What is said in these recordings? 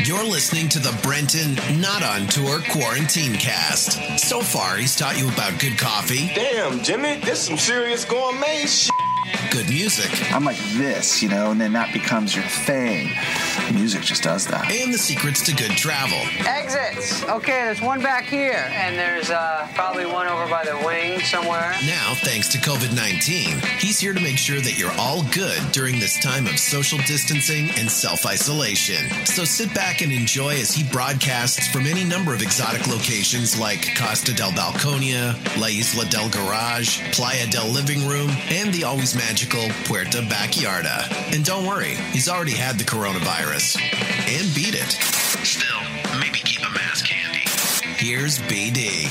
You're listening to the Brenton Not On Tour Quarantine Cast. So far, he's taught you about good coffee. Damn, Jimmy, this some serious gourmet shit. Good music. I'm like this, and then that becomes your thing. Music just does that. And the secrets to good travel. Exits. Okay, there's one back here, and there's probably one over by the wing somewhere. Now, thanks to COVID-19, he's here to make sure that you're all good during this time of social distancing and self-isolation. So sit back and enjoy as he broadcasts from any number of exotic locations like Costa del Balconia, La Isla del Garage, Playa del Living Room, and the always magical Puerto Backyarda. And don't worry, he's already had the coronavirus and beat it. Still, maybe keep a mask handy. Here's BD.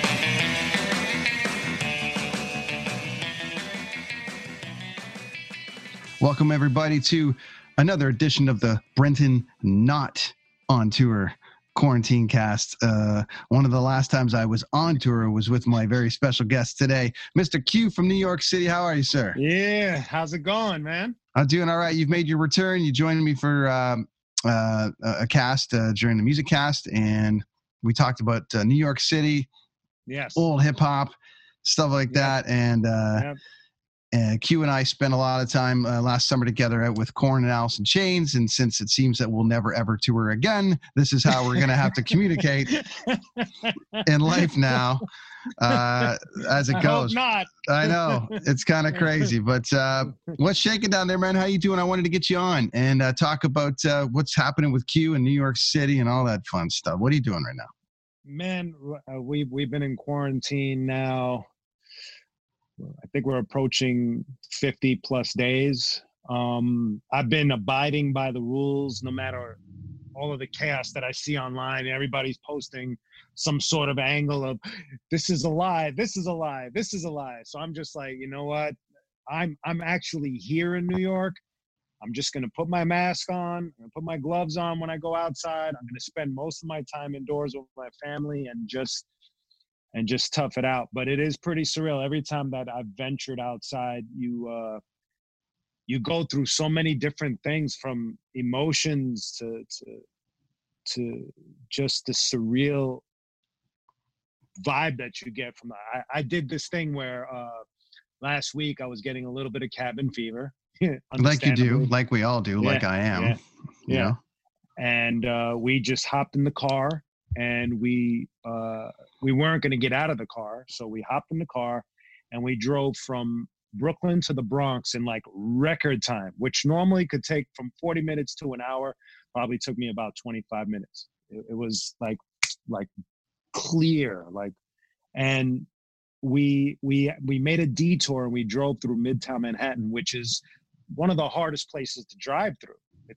Welcome, everybody, to another edition of the Brenton Not On Tour Quarantine Cast. One of the last times I was on tour was with my very special guest today, Mr. Q from New York City. How are you, sir? Yeah, how's it going, man? I'm doing all right. You've made your return. You joined me for a cast during the music cast, and we talked about New York City, yes, old hip hop, stuff like that, and Q and I spent a lot of time last summer together out with Korn and Alice in Chains, and since it seems that we'll never ever tour again, this is how we're going to have to communicate in life now as it goes. I hope not. I know, it's kind of crazy, but what's shaking down there, man? How you doing? I wanted to get you on and talk about what's happening with Q in New York City and all that fun stuff. What are you doing right now? Man, we've been in quarantine now. I think we're approaching 50 plus days. I've been abiding by the rules no matter all of the chaos that I see online. Everybody's posting some sort of angle of this is a lie, this is a lie, this is a lie. So I'm just like, you know what? I'm actually here in New York. I'm just going to put my mask on. I'm going to put my gloves on when I go outside. I'm going to spend most of my time indoors with my family and just tough it out. But it is pretty surreal. Every time that I've ventured outside, you go through so many different things, from emotions to just the surreal vibe that you get from that. I did this thing where last week I was getting a little bit of cabin fever. Like you do, like we all do, like I am. You know? And we just hopped in the car. And we weren't going to get out of the car, so we hopped in the car and we drove from Brooklyn to the Bronx in like record time, which normally could take from 40 minutes to an hour. Probably took me about 25 minutes. It was like clear, and we made a detour and we drove through Midtown Manhattan, which is one of the hardest places to drive through.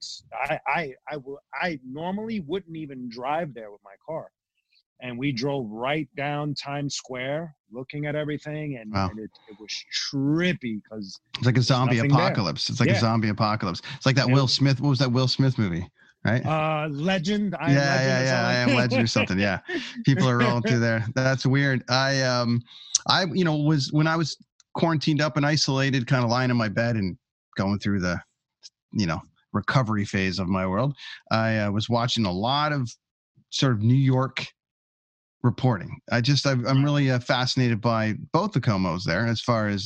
I normally wouldn't even drive there with my car, and we drove right down Times Square, looking at everything, and, wow. and it was trippy because it's like a zombie apocalypse. There. It's like a zombie apocalypse. It's like that Will Smith. What was that Will Smith movie? Right? Legend. I Am Legend or something. Yeah, people are rolling through there. That's weird. I was when I was quarantined up and isolated, kind of lying in my bed and going through the, recovery phase of my world. I was watching a lot of sort of New York reporting. I'm really fascinated by both the Comos there, as far as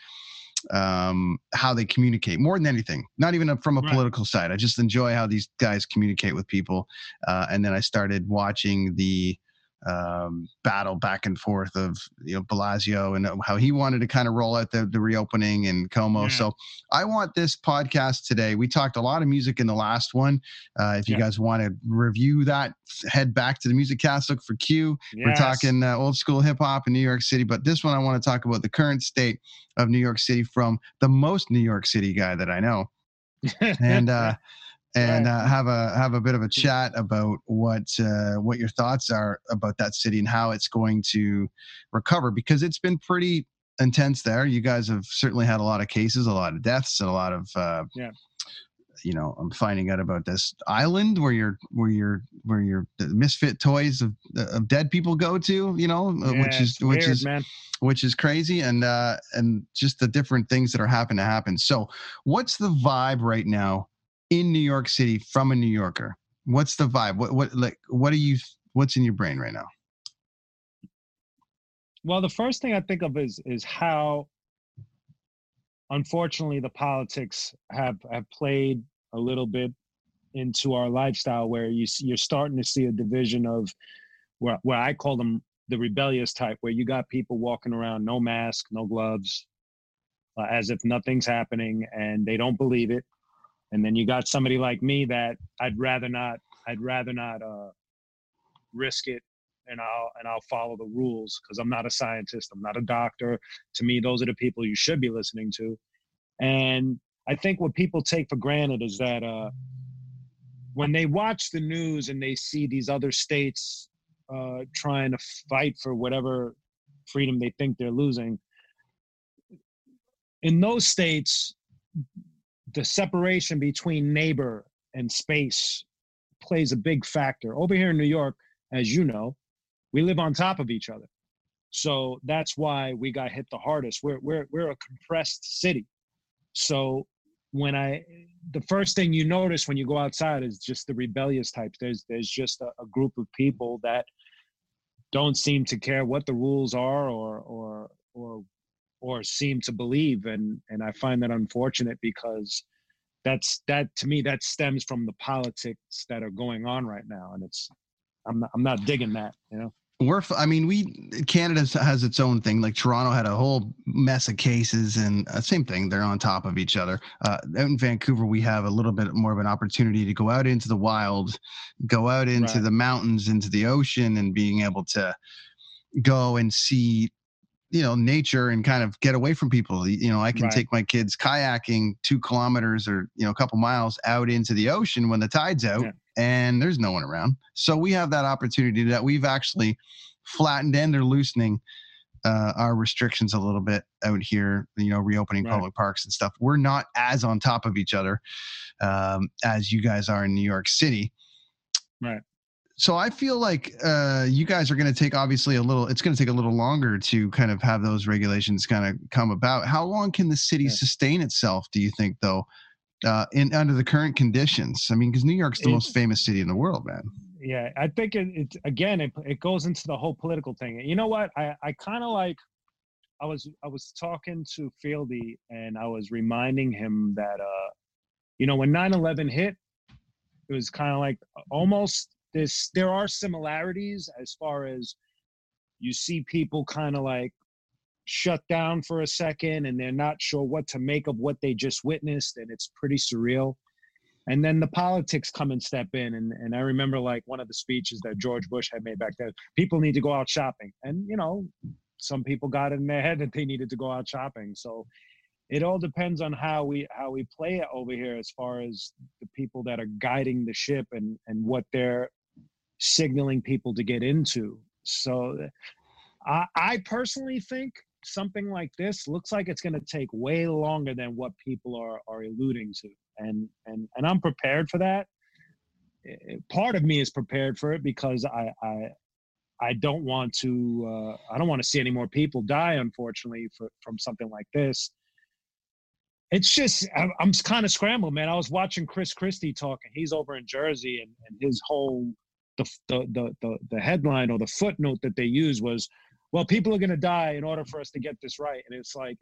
how they communicate more than anything, not even from a political side. I just enjoy how these guys communicate with people. And then I started watching the battle back and forth of Blasio and how he wanted to kind of roll out the reopening and Como. Yeah. So I want this podcast today. We talked a lot of music in the last one. If you guys want to review that, head back to the music cast, look for Q. Yes. We're talking old school hip hop in New York City, but this one I want to talk about the current state of New York City from the most New York City guy that I know. And have a bit of a chat about what your thoughts are about that city and how it's going to recover, because it's been pretty intense there. You guys have certainly had a lot of cases, a lot of deaths, and a lot of I'm finding out about this island where the misfit toys of dead people go to, which is crazy, and just the different things that are happening to happen. So what's the vibe right now in New York City from a New Yorker? What's the vibe? What's in your brain right now? Well, the first thing I think of is how, unfortunately, the politics have played a little bit into our lifestyle, where you're starting to see a division of where I call them the rebellious type, where you got people walking around, no mask, no gloves, as if nothing's happening, and they don't believe it. And then you got somebody like me that I'd rather not risk it, and I'll follow the rules, because I'm not a scientist, I'm not a doctor. To me, those are the people you should be listening to. And I think what people take for granted is that when they watch the news and they see these other states trying to fight for whatever freedom they think they're losing, in those states, the separation between neighbor and space plays a big factor. Over here in New York, as you know, we live on top of each other. So that's why we got hit the hardest. We're a compressed city. So the first thing you notice when you go outside is just the rebellious types. There's just a group of people that don't seem to care what the rules are or seem to believe. And I find that unfortunate, because that to me, that stems from the politics that are going on right now. And I'm not digging that, you know? Canada has its own thing. Like Toronto had a whole mess of cases, and same thing. They're on top of each other. Out in Vancouver, we have a little bit more of an opportunity to go out into the wild, go out into the mountains, into the ocean, and being able to go and see, nature and kind of get away from people. I can take my kids kayaking 2 kilometers or, a couple miles out into the ocean when the tide's out. Yeah. And there's no one around. So we have that opportunity that we've actually flattened, and they're loosening our restrictions a little bit out here, reopening public parks and stuff. We're not as on top of each other as you guys are in New York City. Right. So I feel like you guys are going to take it's going to take a little longer to kind of have those regulations kind of come about. How long can the city sustain itself, do you think, though? Under the current conditions? I mean, because New York's the most famous city in the world, man. Yeah, I think it goes into the whole political thing. You know what? I kind of like, I was talking to Fieldy, and I was reminding him that, when 9/11 hit, it was kind of like almost this, there are similarities as far as you see people kind of like shut down for a second, and they're not sure what to make of what they just witnessed, and it's pretty surreal. And then the politics come and step in, and I remember like one of the speeches that George Bush had made back then, people need to go out shopping. And some people got it in their head that they needed to go out shopping. So it all depends on how we play it over here, as far as the people that are guiding the ship and what they're signaling people to get into. So I personally think something like this looks like it's going to take way longer than what people are alluding to, and I'm prepared for that. Part of me is prepared for it, because I don't want to see any more people die, unfortunately, from something like this. It's just I'm kind of scrambled, man. I was watching Chris Christie talking. He's over in Jersey, and his whole the headline or the footnote that they used was, well, people are going to die in order for us to get this right. And it's like,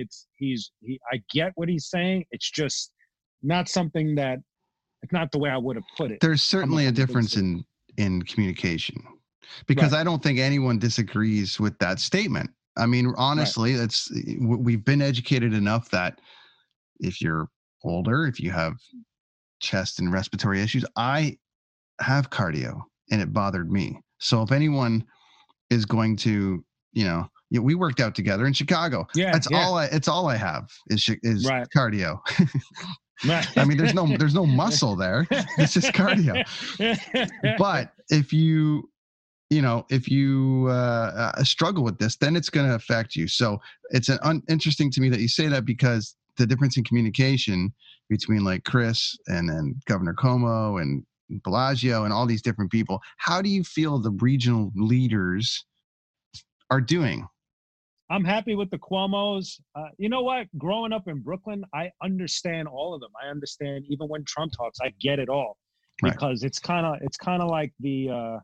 I get what he's saying. It's just not something that, it's not the way I would have put it. There's certainly a difference in communication, because I don't think anyone disagrees with that statement. I mean, honestly, we've been educated enough that if you're older, if you have chest and respiratory issues, I have cardio and it bothered me. So if anyone is going to, we worked out together in Chicago. Yeah, it's all I have is cardio. I mean, there's no muscle there. It's just cardio. But if you struggle with this, then it's going to affect you. So it's interesting to me that you say that, because the difference in communication between like Chris and then Governor Cuomo and Bellagio and all these different people, how do you feel the regional leaders are doing? I'm happy with the Cuomos. You know what? Growing up in Brooklyn, I understand all of them. I understand even when Trump talks, I get it all. because it's kind of like the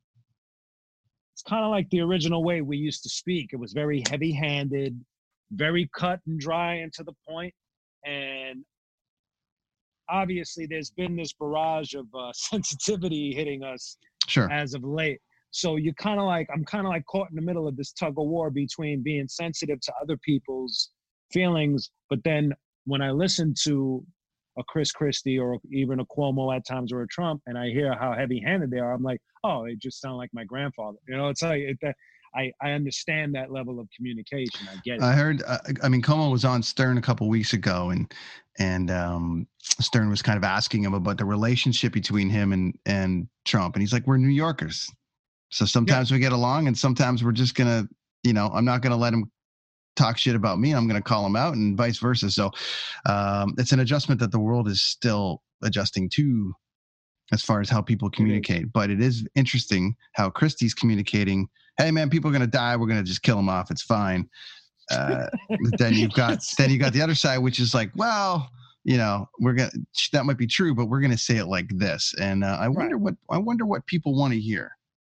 original way we used to speak. It was very heavy-handed, very cut and dry and to the point. And obviously there's been this barrage of sensitivity hitting us as of late. So I'm kind of like caught in the middle of this tug of war between being sensitive to other people's feelings, but then when I listen to a Chris Christie or even a Cuomo at times or a Trump, and I hear how heavy-handed they are, I'm like, oh, they just sound like my grandfather. You know, it's like I understand that level of communication. I get it. I heard. I mean, Cuomo was on Stern a couple weeks ago, and Stern was kind of asking him about the relationship between him and Trump, and he's like, we're New Yorkers, so sometimes we get along, and sometimes we're just gonna, I'm not gonna let him talk shit about me. I'm going to call him out, and vice versa. So it's an adjustment that the world is still adjusting to as far as how people communicate. But it is interesting how Christie's communicating, hey man, people are going to die. We're going to just kill them off. It's fine. Then you've got the other side, which is like, well, that might be true, but we're going to say it like this. And I wonder what people want to hear.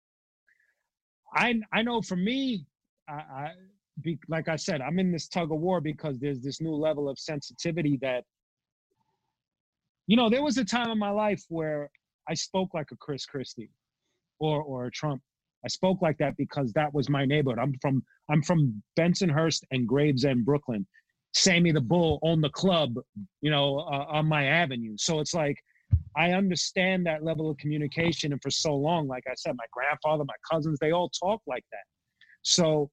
I know for me, like I said, I'm in this tug of war because there's this new level of sensitivity that, there was a time in my life where I spoke like a Chris Christie or a Trump. I spoke like that because that was my neighborhood. I'm from Bensonhurst and Gravesend, Brooklyn. Sammy the Bull owned the club, on my avenue. So it's like, I understand that level of communication. And for so long, like I said, my grandfather, my cousins, they all talk like that. So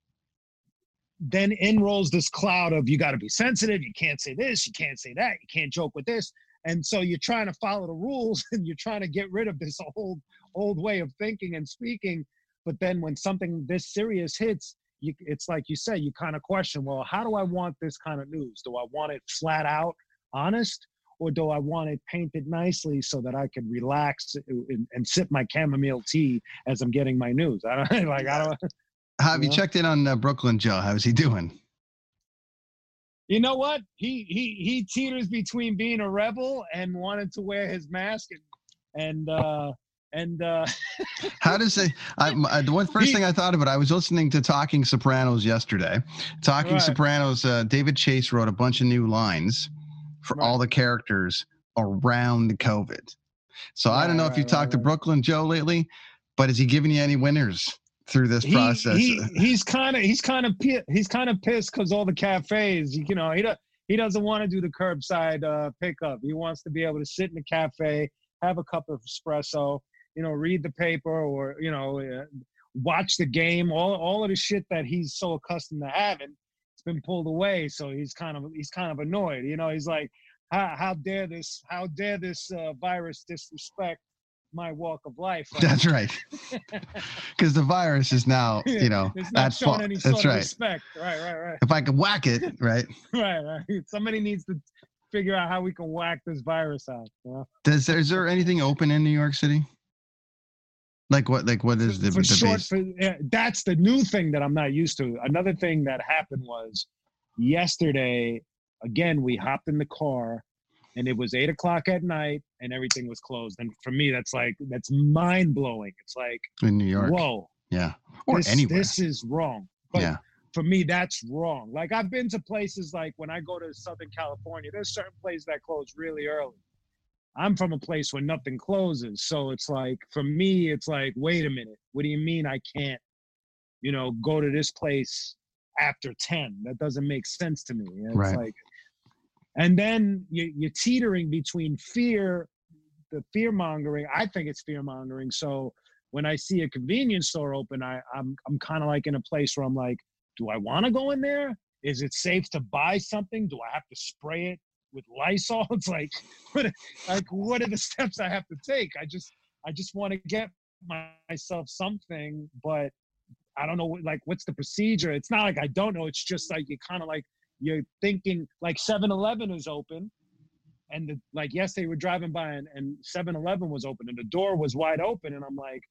then in rolls this cloud of, you got to be sensitive. You can't say this. You can't say that. You can't joke with this. And so you're trying to follow the rules and you're trying to get rid of this old way of thinking and speaking. But then when something this serious hits, it's like you say, you kind of question, well, how do I want this kind of news? Do I want it flat out honest, or do I want it painted nicely so that I can relax and sip my chamomile tea as I'm getting my news? Have you checked in on Brooklyn Joe? How's he doing? You know what? He teeters between being a rebel and wanting to wear his mask and how does it? The first thing I thought of it, I was listening to Talking Sopranos yesterday. Sopranos, David Chase wrote a bunch of new lines for all the characters around COVID. So I don't know if you talked to Brooklyn Joe lately, but is he giving you any winners through this process? He's kind of pissed because all the cafes, he doesn't want to do the curbside pickup. He wants to be able to sit in the cafe, have a cup of espresso, read the paper, or watch the game. All of the shit that he's so accustomed to having, it's been pulled away. So he's kind of annoyed. He's like, how dare this virus disrespect my walk of life? Right? That's right. Because the virus is now, it's not showing any sort of respect. Right. If I can whack it, right. Right. Somebody needs to figure out how we can whack this virus out. Is there anything open in New York City? What is the base? That's the new thing that I'm not used to. Another thing that happened was yesterday, again, we hopped in the car and it was 8:00 at night and everything was closed. And for me, that's mind blowing. It's like, in New York. Whoa. Yeah. Or anywhere. This is wrong. But for me, that's wrong. Like, I've been to places like when I go to Southern California, there's certain places that close really early. I'm from a place where nothing closes. So it's like, for me, it's like, wait a minute. What do you mean I can't, go to this place after 10? That doesn't make sense to me. It's like, and then you're teetering between the fear mongering. I think it's fear mongering. So when I see a convenience store open, I'm kind of like in a place where I'm like, do I want to go in there? Is it safe to buy something? Do I have to spray it with Lysol? It's like, what are the steps I have to take? I just want to get myself something, but I don't know, what's the procedure? It's not like I don't know. It's just like, you're thinking, like 7-Eleven is open, and yesterday we're driving by and 7-Eleven was open and the door was wide open, and I'm like,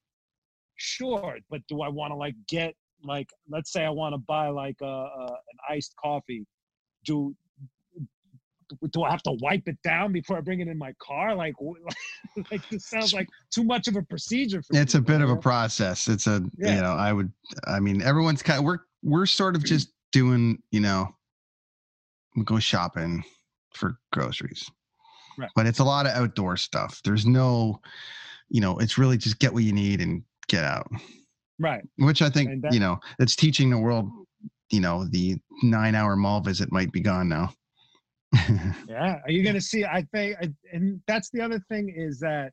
sure, but do I want to get let's say I want to buy an iced coffee. do I have to wipe it down before I bring it in my car? Like this sounds like too much of a procedure for It's a people, bit of you a know? process. It's a, you know, I mean, everyone's kind of, we're sort of just doing, you know, we go shopping for groceries, Right. but it's a lot of outdoor stuff. There's no, you know, it's really just get what you need and get out. Right. Which I think, you know, it's teaching the world, you know, the 9-hour mall visit might be gone now. Yeah. Are you going to see, I think, and that's the other thing is that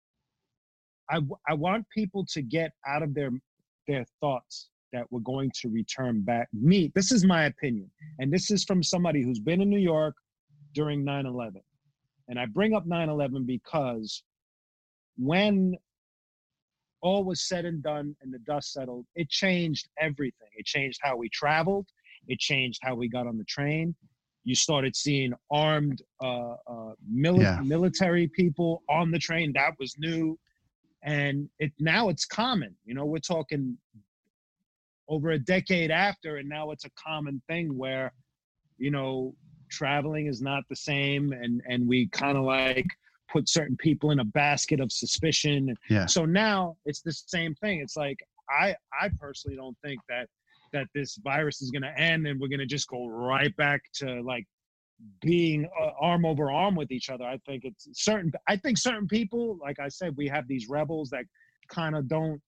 I want people to get out of their thoughts that we're going to return back. This is my opinion. And this is from somebody who's been in New York during 9/11. And I bring up 9/11 because when all was said and done and the dust settled, it changed everything. It changed how we traveled. It changed how we got on the train. You started seeing armed military people on the train. That was new. And now it's common. You know, we're talking over a decade after, and now it's a common thing where, you know, traveling is not the same, and we kind of like put certain people in a basket of suspicion. Yeah. So now it's the same thing. It's like I personally don't think that this virus is going to end and we're going to just go right back to like being arm over arm with each other. I think certain people, like I said, we have these rebels that kind of don't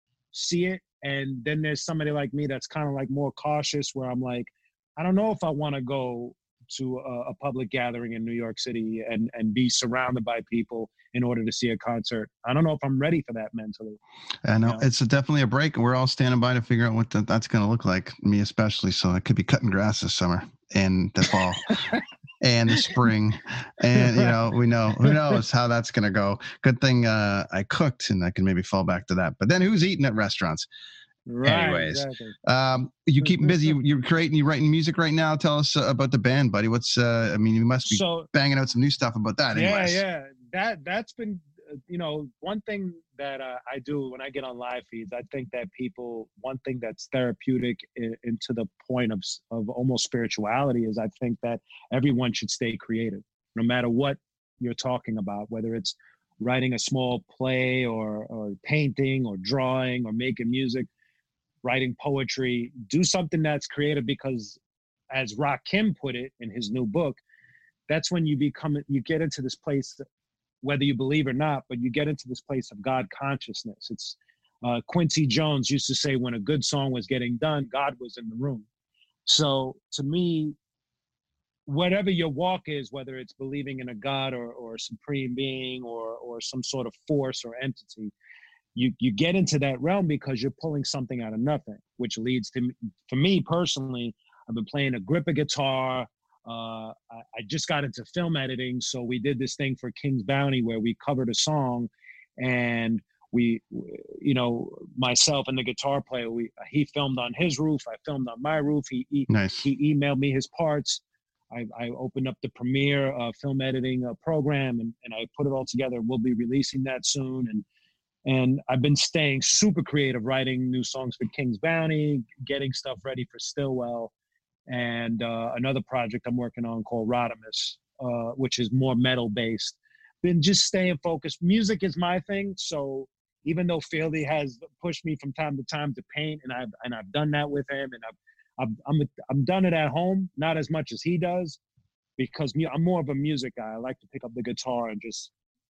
see it. And then there's somebody like me that's kind of like more cautious, where I'm like, I don't know if I want to go to a public gathering in New York City and be surrounded by people in order to see a concert. I don't know if I'm ready for that mentally. I know, it's definitely a break. We're all standing by to figure out what that's going to look like, me especially. So I could be cutting grass this summer and the fall and the spring. And, you know, who knows how that's going to go. Good thing I cooked and I can maybe fall back to that. But then who's eating at restaurants? Right, anyways, exactly. You keep busy. You're writing music right now. Tell us about the band, buddy. What's I mean, you must be banging out some new stuff about that. Anyways. Yeah. That's been, you know, one thing that I do when I get on live feeds. I think that one thing that's therapeutic into the point of almost spirituality is I think that everyone should stay creative, no matter what you're talking about, whether it's writing a small play or painting or drawing or making music, writing poetry. Do something that's creative, because as Rakim put it in his new book, that's when you get into this place, whether you believe or not, but you get into this place of God consciousness. It's Quincy Jones used to say, when a good song was getting done, God was in the room. So to me, whatever your walk is, whether it's believing in a God or a supreme being or some sort of force or entity, you get into that realm because you're pulling something out of nothing, which leads to, for me personally, I've been playing a grip of guitar. I just got into film editing. So we did this thing for King's Bounty where we covered a song, and we, you know, myself and the guitar player, he filmed on his roof. I filmed on my roof. He emailed me his parts. I opened up the Premiere film editing program and I put it all together. We'll be releasing that soon. And I've been staying super creative, writing new songs for King's Bounty, getting stuff ready for Stillwell, and another project I'm working on called Rodimus, which is more metal based. Been just staying focused. Music is my thing, so even though Fieldy has pushed me from time to time to paint, and I've done that with him, and I'm done it at home, not as much as he does, because I'm more of a music guy. I like to pick up the guitar and just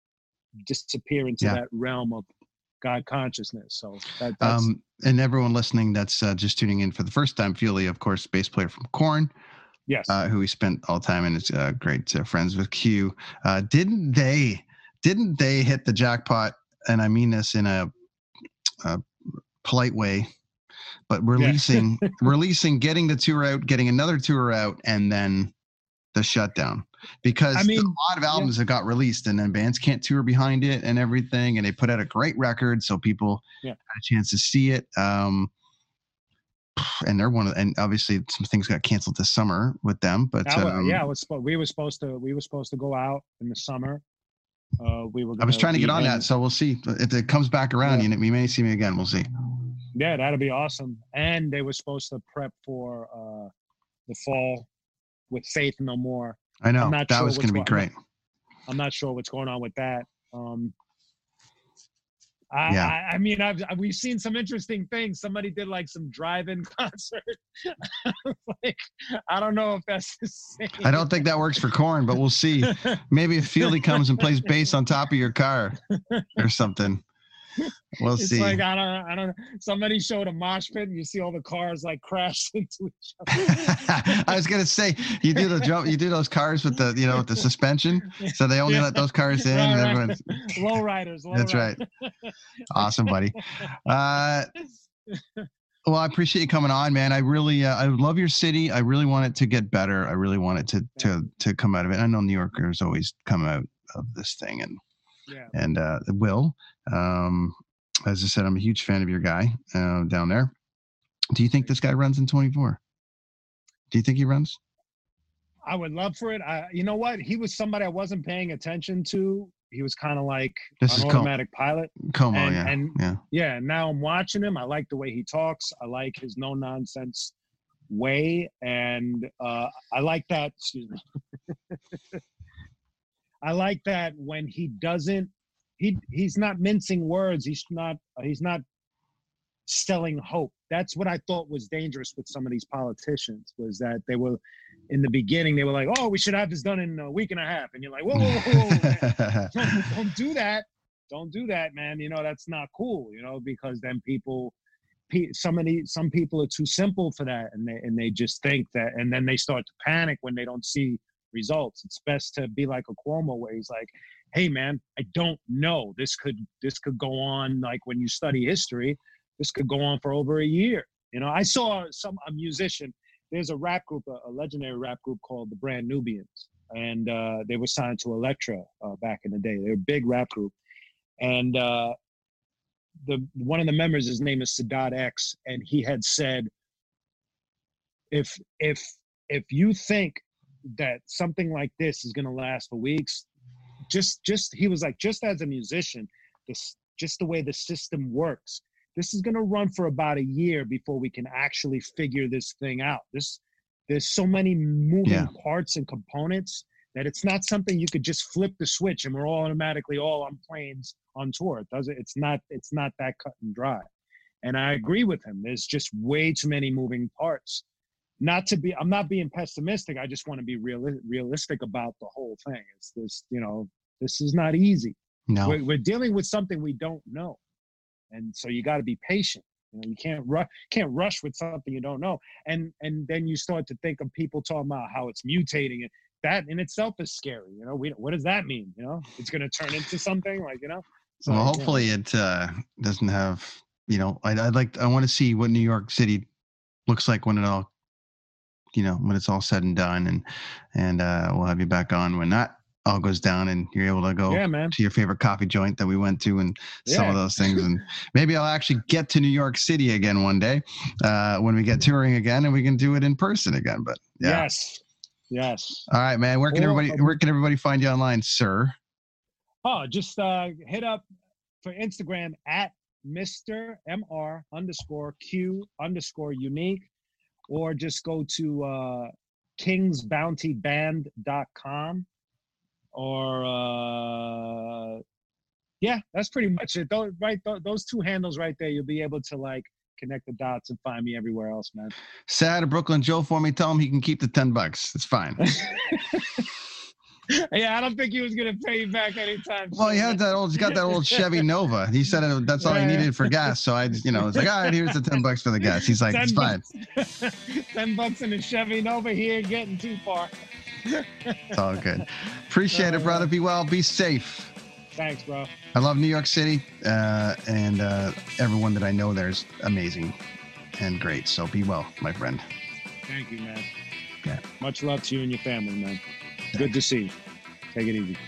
disappear into that realm of God consciousness. So that's and everyone listening that's just tuning in for the first time, Fieldy, of course, bass player from Korn. Yes. Who we spent all time and is great friends with Q. Didn't they hit the jackpot? And I mean this in a polite way, but releasing, getting the tour out, getting another tour out, and then the shutdown. Because a lot of albums have got released and then bands can't tour behind it and everything. And they put out a great record so people had a chance to see it. And they're and obviously some things got canceled this summer with them. But we were supposed to go out in the summer. I was trying to get on that, so we'll see if it comes back around. Yeah. We may see me again. We'll see. Yeah, that'll be awesome. And they were supposed to prep for the fall with Faith No More. I know. I'm not That sure was going to be great. I'm not sure what's going on with that. Yeah. I mean, we've seen some interesting things. Somebody did like some drive-in concert. Like, I don't know if that's the same. I don't think that works for Korn, but we'll see. Maybe if Fieldy comes and plays bass on top of your car or something. We'll It's see. like I don't know. Somebody showed a mosh pit and you see all the cars like crash into each other. I was gonna say you do those cars with with the suspension, so they only let those cars in. Right, And everyone's lowriders. That's right. Awesome, buddy. Well, I appreciate you coming on, man. I really, I love your city. I really want it to get better. I really want it to come out of it. I know New Yorkers always come out of this thing, and it will. As I said, I'm a huge fan of your guy down there. Do you think this guy runs in 24? Do you think he runs? I would love for it. You know what? He was somebody I wasn't paying attention to. He was kind of like an automatic pilot. Como, yeah. Now I'm watching him. I like the way he talks. I like his no nonsense way, and I like that. Excuse me. I like that when he doesn't. He's not mincing words. He's not selling hope. That's what I thought was dangerous with some of these politicians, was that they were, in the beginning, they were like, oh, we should have this done in a week and a half. And you're like, whoa. Don't do that. Don't do that, man. That's not cool, because then some people are too simple for that. And they just think that, and then they start to panic when they don't see results. It's best to be like a Cuomo, where he's like, hey man, I don't know. This could go on, like when you study history, this could go on for over a year. I saw a musician. There's a rap group, a legendary rap group called the Brand Nubians, and they were signed to Elektra back in the day. They're a big rap group, and one of the members, his name is Sadat X, and he had said, if you think that something like this is going to last for weeks, he was like, just as a musician, just the way the system works, this is going to run for about a year before we can actually figure this thing out. There's so many moving parts and components that it's not something you could just flip the switch and we're all automatically all on planes on tour. It's not that cut and dry. And I agree with him. There's just way too many moving parts. I'm not being pessimistic. I just want to be realistic about the whole thing. It's this, this is not easy. No, we're dealing with something we don't know. And so you got to be patient. You can't rush with something you don't know. And then you start to think of people talking about how it's mutating. And that in itself is scary. What does that mean? It's going to turn into something like, So, well, hopefully it doesn't have, I want to see what New York City looks like when it all, when it's all said and done, and we'll have you back on when that all goes down and you're able to go to your favorite coffee joint that we went to and some of those things. And maybe I'll actually get to New York City again one day when we get touring again and we can do it in person again. But yes. All right, man. Where can everybody find you online, sir? Oh, just hit up for Instagram at Mr. MR_Q_unique, or just go to kingsbountyband.com. Or that's pretty much it. Those two handles right there, you'll be able to connect the dots and find me everywhere else, man. Say hi to Brooklyn Joe for me. Tell him he can keep the $10. It's fine. Yeah, I don't think he was gonna pay you back anytime soon. Well, he's got that old Chevy Nova. He said that's all he needed for gas. So I just, it's like, all right, here's the $10 for the gas. He's like, it's fine. $10 in a Chevy Nova. He ain't getting too far. It's all good. Appreciate it, brother. Be well. Be safe. Thanks, bro. I love New York City, and everyone that I know there is amazing and great. So be well, my friend. Thank you, man. Yeah. Much love to you and your family, man. Good to see you. Take it easy.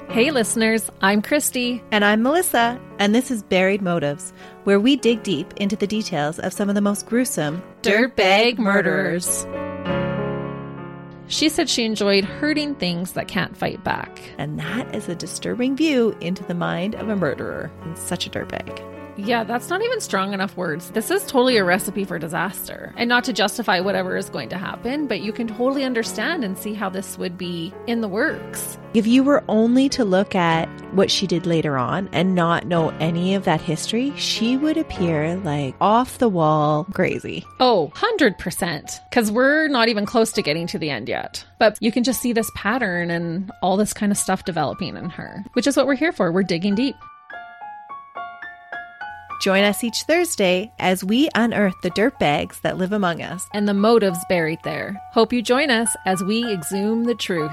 Hey listeners, I'm Christy. And I'm Melissa, and this is Buried Motives, where we dig deep into the details of some of the most gruesome dirtbag murderers. She said she enjoyed hurting things that can't fight back. And that is a disturbing view into the mind of a murderer and such a dirtbag. Yeah, that's not even strong enough words. This is totally a recipe for disaster. And not to justify whatever is going to happen, but you can totally understand and see how this would be in the works. If you were only to look at what she did later on and not know any of that history, she would appear like off the wall crazy. Oh, 100%. Because we're not even close to getting to the end yet. But you can just see this pattern and all this kind of stuff developing in her, which is what we're here for. We're digging deep. Join us each Thursday as we unearth the dirtbags that live among us and the motives buried there. Hope you join us as we exhume the truth.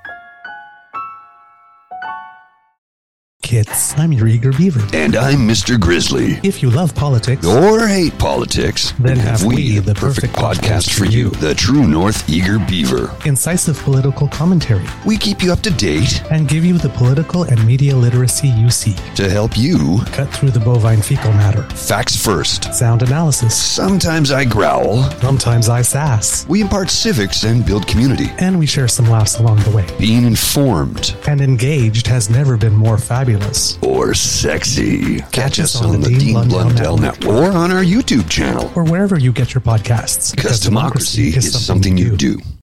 Kids, I'm your eager beaver. And I'm Mr. Grizzly. If you love politics or hate politics, then have we the perfect podcast for you. The True North Eager Beaver. Incisive political commentary. We keep you up to date and give you the political and media literacy you seek to help you cut through the bovine fecal matter. Facts first. Sound analysis. Sometimes I growl. Sometimes I sass. We impart civics and build community. And we share some laughs along the way. Being informed and engaged has never been more fabulous. Or sexy. Catch us on the Dean Blundell Network or on our YouTube channel. Or wherever you get your podcasts. Because democracy is something you do.